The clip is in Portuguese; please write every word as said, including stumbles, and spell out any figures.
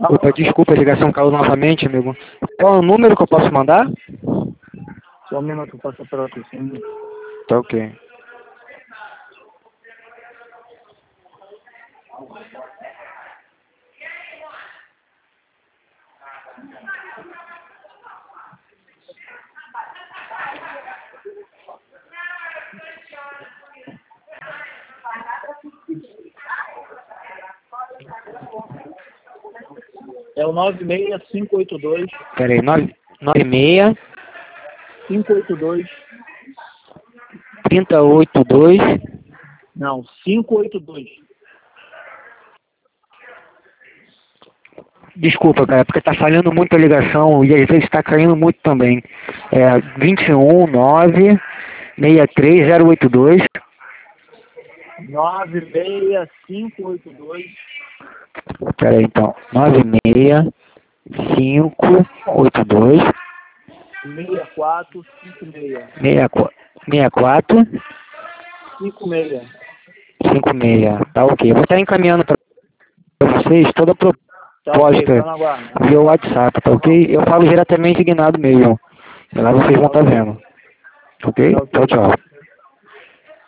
Opa, desculpa, a ligação caiu novamente, amigo. Qual é o número que eu posso mandar? Só um minuto, eu passo para aqui. Sim. Tá ok. É o nove seis cinco oito dois. Pera aí, nove seis cinco oito dois. três oito dois. Não, cinco oito dois. Desculpa, cara, porque tá falhando muito a ligação e às vezes tá caindo muito também. É vinte e um nove seis três zero oito dois. nove seis cinco oito dois. Pera aí, então. nove seis cinco oito dois. seis quatro cinco seis. seis quatro cinco seis. cinco seis. Tá ok. Eu vou estar encaminhando para vocês toda a proposta Tá ok, tá na guarda. via WhatsApp, tá ok? Eu falo diretamente Guinado mesmo. E lá vocês vão estar vendo. Ok? Tá ok. Tchau, tchau.